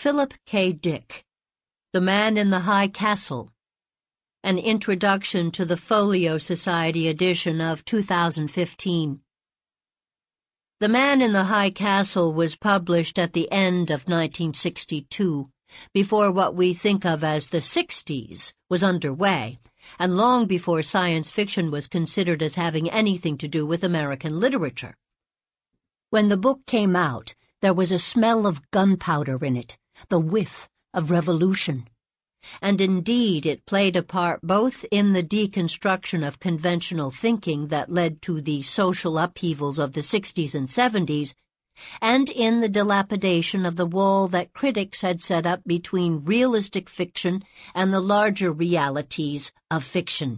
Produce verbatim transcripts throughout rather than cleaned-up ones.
Philip K. Dick, The Man in the High Castle, an introduction to the Folio Society edition of two thousand fifteen. The Man in the High Castle was published at the end of nineteen sixty-two, before what we think of as the sixties was underway, and long before science fiction was considered as having anything to do with American literature. When the book came out, there was a smell of gunpowder in it, the whiff of revolution. And indeed it played a part both in the deconstruction of conventional thinking that led to the social upheavals of the sixties and seventies, and in the dilapidation of the wall that critics had set up between realistic fiction and the larger realities of fiction.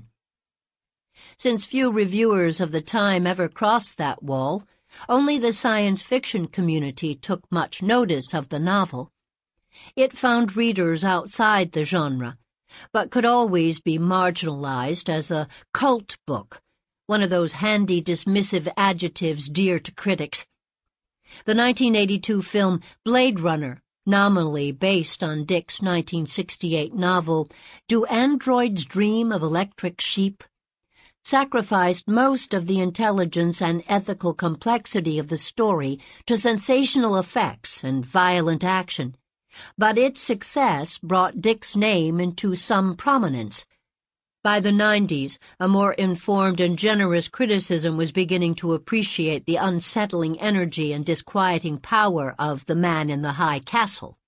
Since few reviewers of the time ever crossed that wall, only the science fiction community took much notice of the novel. It found readers outside the genre, but could always be marginalized as a cult book, one of those handy dismissive adjectives dear to critics. The nineteen eighty-two film Blade Runner, nominally based on Dick's nineteen sixty-eight novel Do Androids Dream of Electric Sheep?, sacrificed most of the intelligence and ethical complexity of the story to sensational effects and violent action, but its success brought Dick's name into some prominence. By the nineties, a more informed and generous criticism was beginning to appreciate the unsettling energy and disquieting power of The Man in the High Castle.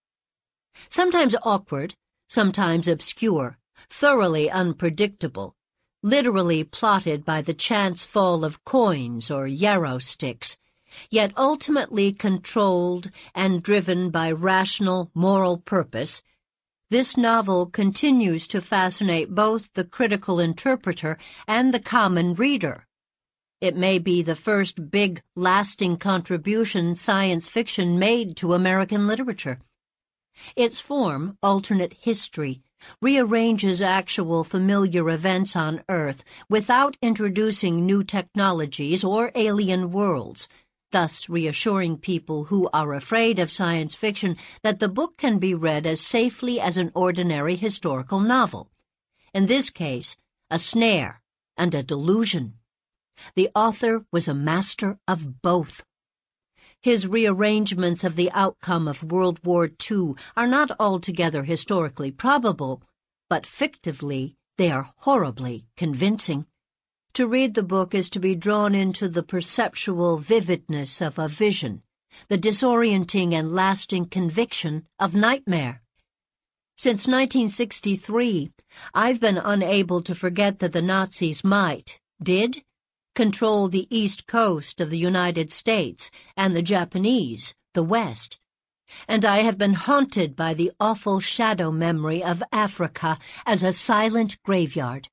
Sometimes awkward, sometimes obscure, thoroughly unpredictable, literally plotted by the chance fall of coins or yarrow sticks, yet ultimately controlled and driven by rational moral purpose, this novel continues to fascinate both the critical interpreter and the common reader. It may be the first big, lasting contribution science fiction made to American literature. Its form, alternate history, rearranges actual familiar events on Earth without introducing new technologies or alien worlds, thus reassuring people who are afraid of science fiction that the book can be read as safely as an ordinary historical novel. In this case, a snare and a delusion. The author was a master of both. His rearrangements of the outcome of World War Two are not altogether historically probable, but fictively they are horribly convincing. To read the book is to be drawn into the perceptual vividness of a vision, the disorienting and lasting conviction of nightmare. Since nineteen sixty-three, I've been unable to forget that the Nazis might, did, control the east coast of the United States and the Japanese, the West, and I have been haunted by the awful shadow memory of Africa as a silent graveyard.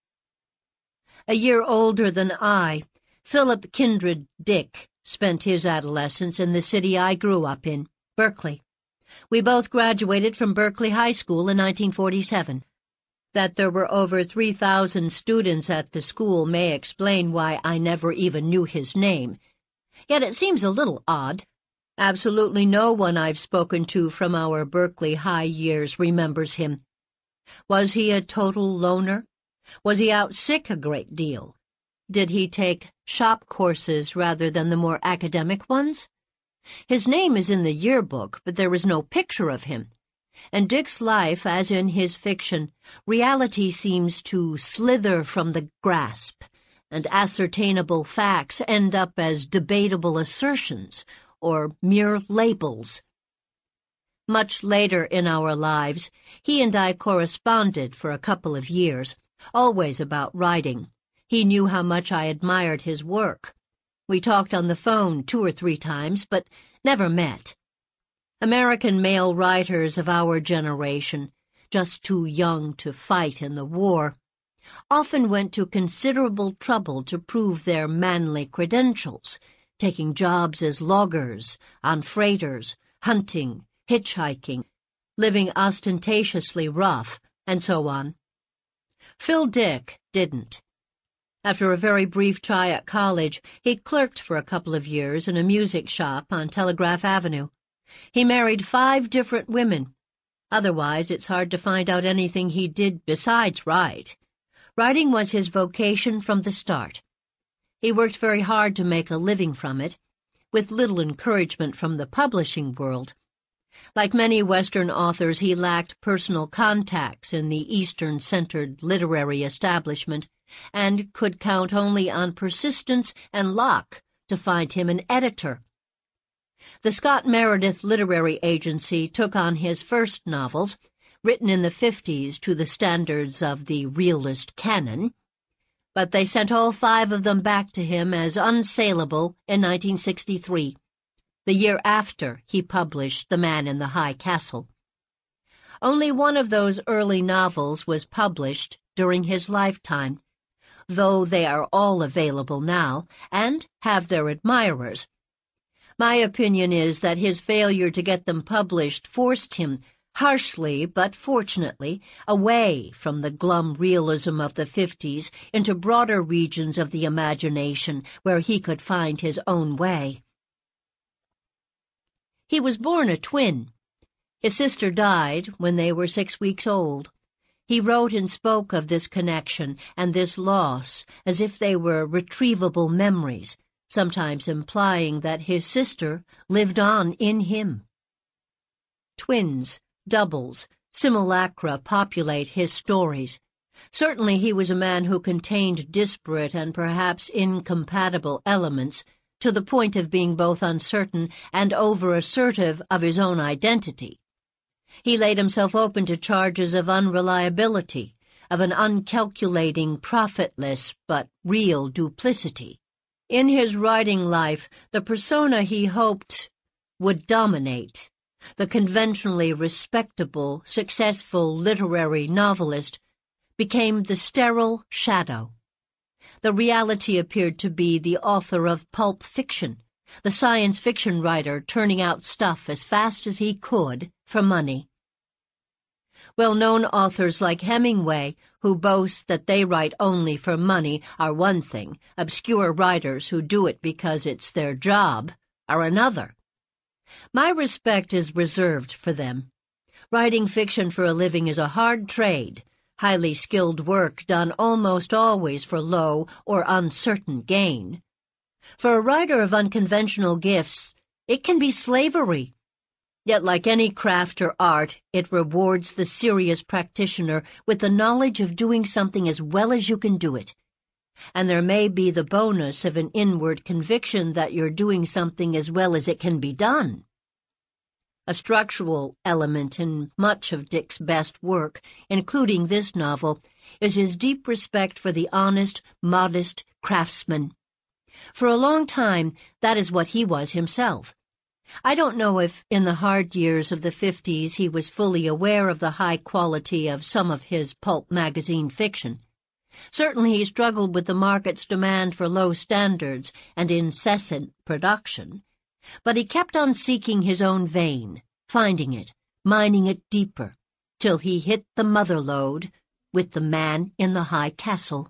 A year older than I, Philip Kindred Dick spent his adolescence in the city I grew up in, Berkeley. We both graduated from Berkeley High School in nineteen forty-seven. That there were over three thousand students at the school may explain why I never even knew his name. Yet it seems a little odd. Absolutely no one I've spoken to from our Berkeley High years remembers him. Was he a total loner? Was he out sick a great deal? Did he take shop courses rather than the more academic ones? His name is in the yearbook, but there is no picture of him. In Dick's life, as in his fiction, reality seems to slither from the grasp, and ascertainable facts end up as debatable assertions or mere labels. Much later in our lives, he and I corresponded for a couple of years, always about writing. He knew how much I admired his work. We talked on the phone two or three times, but never met. American male writers of our generation, just too young to fight in the war, often went to considerable trouble to prove their manly credentials, taking jobs as loggers, on freighters, hunting, hitchhiking, living ostentatiously rough, and so on. Phil Dick didn't. After a very brief try at college, he clerked for a couple of years in a music shop on Telegraph Avenue. He married five different women. Otherwise, it's hard to find out anything he did besides write. Writing was his vocation from the start. He worked very hard to make a living from it, with little encouragement from the publishing world. Like many Western authors, he lacked personal contacts in the Eastern-centered literary establishment and could count only on persistence and luck to find him an editor. The Scott Meredith Literary Agency took on his first novels, written in the fifties to the standards of the realist canon, but they sent all five of them back to him as unsaleable in nineteen sixty-three, the year after he published The Man in the High Castle. Only one of those early novels was published during his lifetime, though they are all available now and have their admirers. My opinion is that his failure to get them published forced him, harshly but fortunately, away from the glum realism of the fifties into broader regions of the imagination where he could find his own way. He was born a twin. His sister died when they were six weeks old. He wrote and spoke of this connection and this loss as if they were retrievable memories, sometimes implying that his sister lived on in him. Twins, doubles, simulacra populate his stories. Certainly he was a man who contained disparate and perhaps incompatible elements to the point of being both uncertain and over-assertive of his own identity. He laid himself open to charges of unreliability, of an uncalculating, profitless, but real duplicity. In his writing life, the persona he hoped would dominate, the conventionally respectable, successful literary novelist, became the sterile shadow. The reality appeared to be the author of pulp fiction, the science fiction writer turning out stuff as fast as he could for money. Well-known authors like Hemingway, who boast that they write only for money, are one thing. Obscure writers who do it because it's their job are another. My respect is reserved for them. Writing fiction for a living is a hard trade, highly skilled work done almost always for low or uncertain gain. For a writer of unconventional gifts, it can be slavery. Yet like any craft or art, it rewards the serious practitioner with the knowledge of doing something as well as you can do it. And there may be the bonus of an inward conviction that you're doing something as well as it can be done. A structural element in much of Dick's best work, including this novel, is his deep respect for the honest, modest craftsman. For a long time, that is what he was himself. I don't know if, in the hard years of the fifties, he was fully aware of the high quality of some of his pulp magazine fiction. Certainly he struggled with the market's demand for low standards and incessant production, but he kept on seeking his own vein, finding it, mining it deeper, till he hit the mother lode with The Man in the High Castle.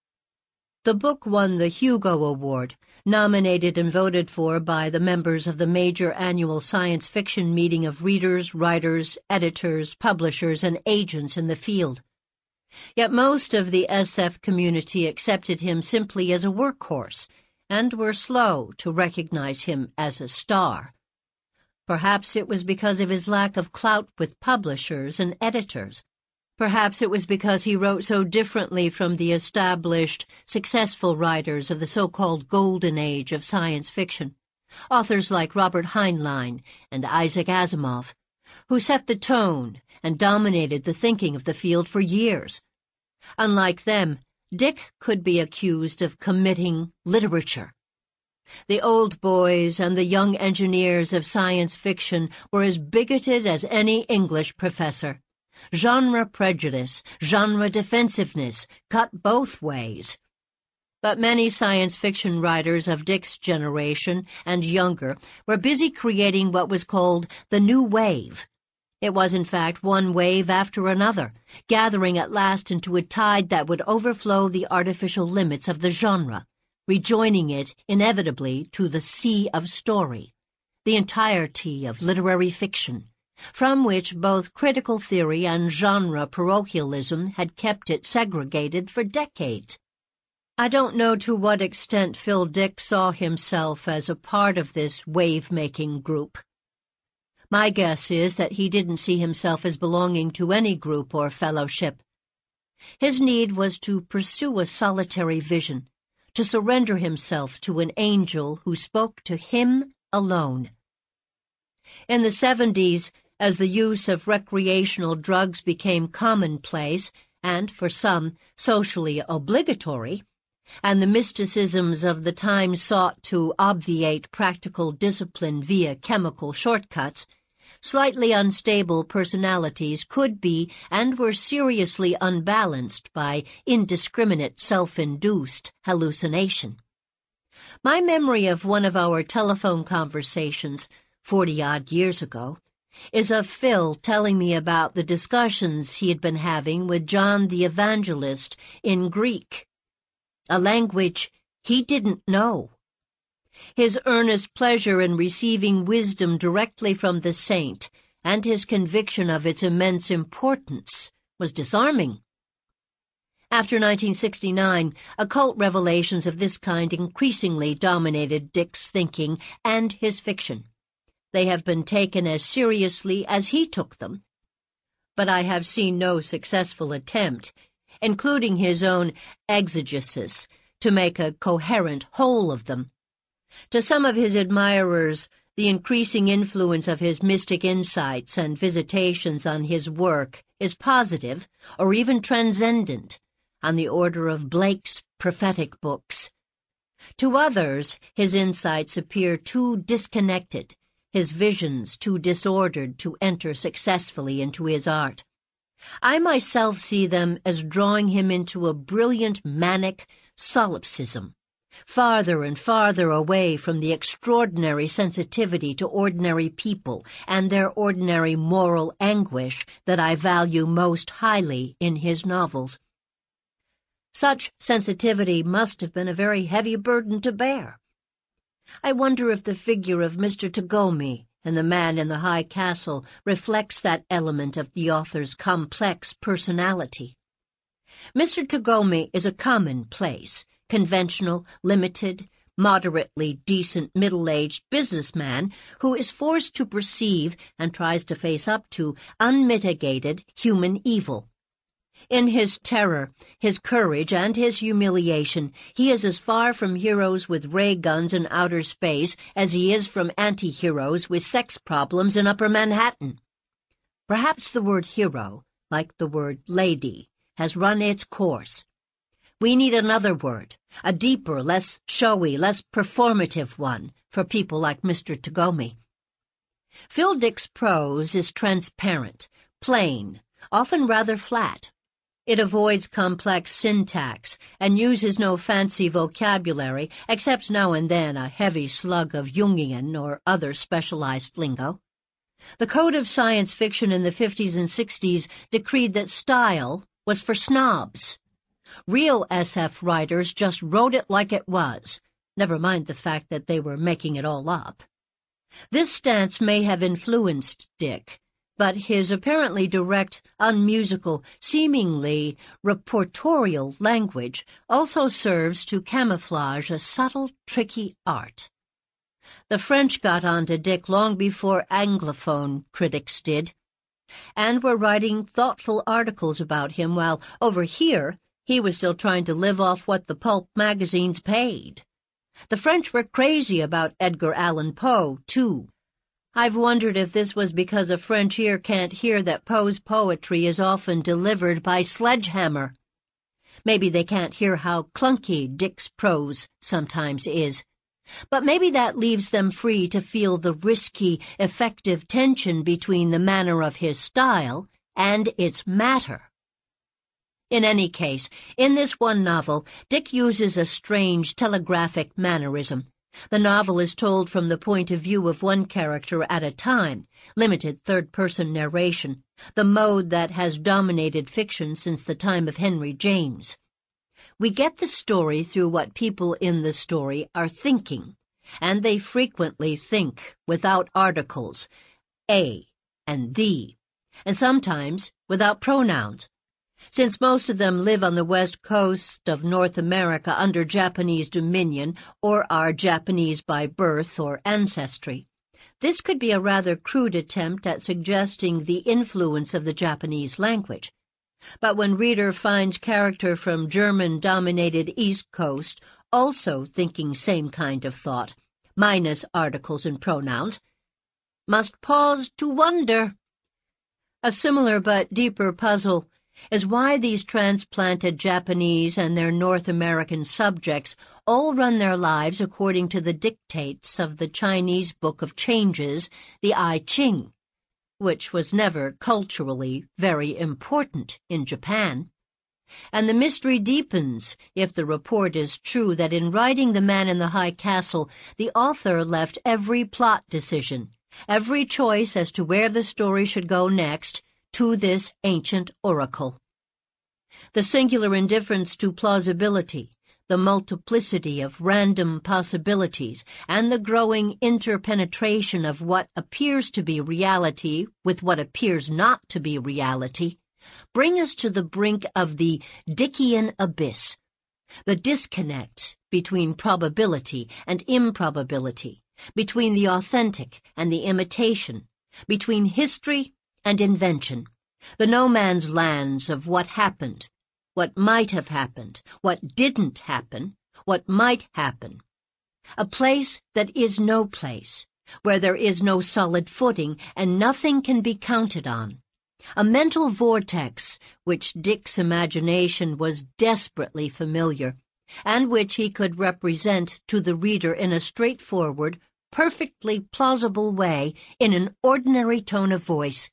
The book won the Hugo Award, nominated and voted for by the members of the major annual science fiction meeting of readers, writers, editors, publishers, and agents in the field. Yet most of the S F community accepted him simply as a workhorse, and were slow to recognize him as a star. Perhaps it was because of his lack of clout with publishers and editors. Perhaps it was because he wrote so differently from the established, successful writers of the so-called golden age of science fiction, authors like Robert Heinlein and Isaac Asimov, who set the tone and dominated the thinking of the field for years. Unlike them, Dick could be accused of committing literature. The old boys and the young engineers of science fiction were as bigoted as any English professor. Genre prejudice, genre defensiveness, cut both ways. But many science fiction writers of Dick's generation and younger were busy creating what was called the New Wave. It was, in fact, one wave after another, gathering at last into a tide that would overflow the artificial limits of the genre, rejoining it inevitably to the sea of story. the entirety of literary fiction, from which both critical theory and genre parochialism had kept it segregated for decades. I don't know to what extent Phil Dick saw himself as a part of this wave-making group. My guess is that he didn't see himself as belonging to any group or fellowship. His need was to pursue a solitary vision, to surrender himself to an angel who spoke to him alone. In the seventies, as the use of recreational drugs became commonplace and, for some, socially obligatory, and the mysticisms of the time sought to obviate practical discipline via chemical shortcuts, slightly unstable personalities could be and were seriously unbalanced by indiscriminate self-induced hallucination. My memory of one of our telephone conversations, forty-odd years ago, is of Phil telling me about the discussions he had been having with John the Evangelist in Greek, a language he didn't know. His earnest pleasure in receiving wisdom directly from the saint and his conviction of its immense importance was disarming. After nineteen sixty-nine, occult revelations of this kind increasingly dominated Dick's thinking and his fiction. They have been taken as seriously as he took them, but I have seen no successful attempt, including his own exegesis, to make a coherent whole of them. To some of his admirers, the increasing influence of his mystic insights and visitations on his work is positive or even transcendent, on the order of Blake's prophetic books. To others, his insights appear too disconnected, his visions too disordered to enter successfully into his art. I myself see them as drawing him into a brilliant manic solipsism, farther and farther away from the extraordinary sensitivity to ordinary people and their ordinary moral anguish that I value most highly in his novels. Such sensitivity must have been a very heavy burden to bear. I wonder if the figure of Mister Tagomi in The Man in the High Castle reflects that element of the author's complex personality. Mister Tagomi is a commonplace, conventional, limited, moderately decent middle-aged businessman who is forced to perceive and tries to face up to unmitigated human evil. In his terror, his courage, and his humiliation, he is as far from heroes with ray guns in outer space as he is from anti-heroes with sex problems in Upper Manhattan. Perhaps the word hero, like the word lady, has run its course. We need another word, a deeper, less showy, less performative one, for people like Mister Tagomi. Phil Dick's prose is transparent, plain, often rather flat. It avoids complex syntax and uses no fancy vocabulary, except now and then a heavy slug of Jungian or other specialized lingo. The code of science fiction in the fifties and sixties decreed that style was for snobs. Real S F writers just wrote it like it was, never mind the fact that they were making it all up. This stance may have influenced Dick, but his apparently direct, unmusical, seemingly reportorial language also serves to camouflage a subtle, tricky art. The French got onto Dick long before Anglophone critics did, and were writing thoughtful articles about him while, over here, he was still trying to live off what the pulp magazines paid. The French were crazy about Edgar Allan Poe, too. I've wondered if this was because a French ear can't hear that Poe's poetry is often delivered by sledgehammer. Maybe they can't hear how clunky Dick's prose sometimes is. But maybe that leaves them free to feel the risky, effective tension between the manner of his style and its matter. In any case, in this one novel, Dick uses a strange telegraphic mannerism. The novel is told from the point of view of one character at a time, limited third-person narration, the mode that has dominated fiction since the time of Henry James. We get the story through what people in the story are thinking, and they frequently think without articles, a and thee, and sometimes without pronouns. Since most of them live on the west coast of North America under Japanese dominion or are Japanese by birth or ancestry, this could be a rather crude attempt at suggesting the influence of the Japanese language. But when reader finds character from German-dominated East Coast also thinking same kind of thought, minus articles and pronouns, must pause to wonder. A similar but deeper puzzle is why these transplanted Japanese and their North American subjects all run their lives according to the dictates of the Chinese Book of Changes, the I Ching, which was never culturally very important in Japan. And the mystery deepens if the report is true that in writing The Man in the High Castle, the author left every plot decision, every choice as to where the story should go next, to this ancient oracle. The singular indifference to plausibility, the multiplicity of random possibilities, and the growing interpenetration of what appears to be reality with what appears not to be reality, bring us to the brink of the Dickian abyss, the disconnect between probability and improbability, between the authentic and the imitation, between history and invention, the no-man's lands of what happened, what might have happened, what didn't happen, what might happen. A place that is no place, where there is no solid footing and nothing can be counted on. A mental vortex which Dick's imagination was desperately familiar, and which he could represent to the reader in a straightforward, perfectly plausible way in an ordinary tone of voice.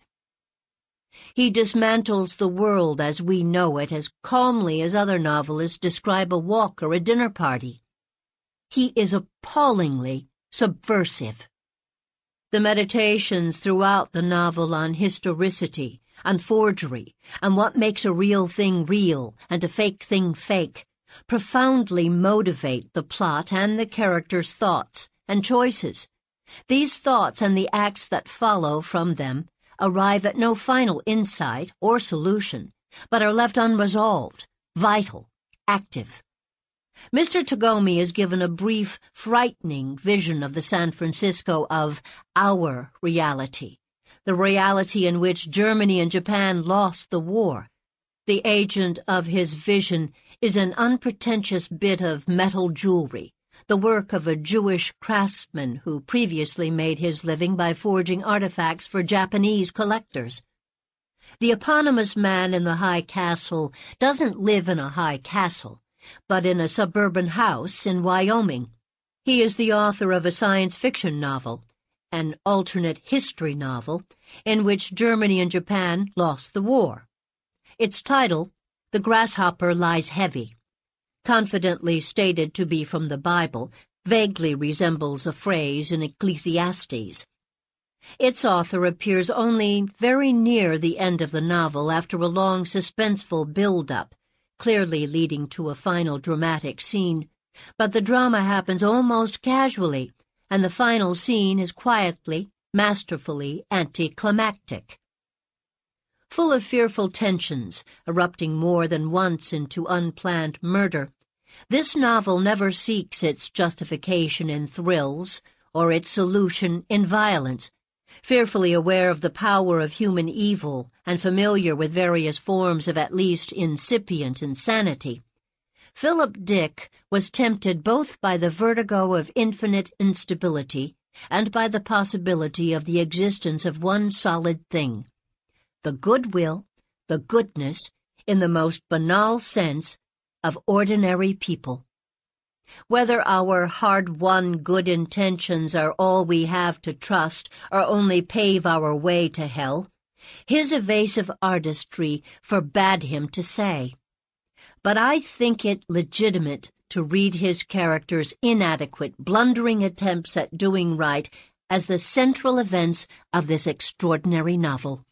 He dismantles the world as we know it as calmly as other novelists describe a walk or a dinner party. He is appallingly subversive. The meditations throughout the novel on historicity, on forgery, on what makes a real thing real and a fake thing fake, profoundly motivate the plot and the characters' thoughts and choices. These thoughts and the acts that follow from them arrive at no final insight or solution, but are left unresolved, vital, active. Mister Tagomi is given a brief, frightening vision of the San Francisco of our reality, the reality in which Germany and Japan lost the war. The agent of his vision is an unpretentious bit of metal jewelry, the work of a Jewish craftsman who previously made his living by forging artifacts for Japanese collectors. The eponymous man in the high castle doesn't live in a high castle, but in a suburban house in Wyoming. He is the author of a science fiction novel, an alternate history novel, in which Germany and Japan lost the war. Its title, The Grasshopper Lies Heavy, confidently stated to be from the Bible, vaguely resembles a phrase in Ecclesiastes. Its author appears only very near the end of the novel after a long suspenseful build-up, clearly leading to a final dramatic scene, but the drama happens almost casually, and the final scene is quietly, masterfully anticlimactic. Full of fearful tensions, erupting more than once into unplanned murder, this novel never seeks its justification in thrills or its solution in violence. Fearfully aware of the power of human evil and familiar with various forms of at least incipient insanity, Philip Dick was tempted both by the vertigo of infinite instability and by the possibility of the existence of one solid thing, the goodwill, the goodness, in the most banal sense, of ordinary people. Whether our hard-won good intentions are all we have to trust or only pave our way to hell, his evasive artistry forbade him to say. But I think it legitimate to read his characters' inadequate, blundering attempts at doing right as the central events of this extraordinary novel.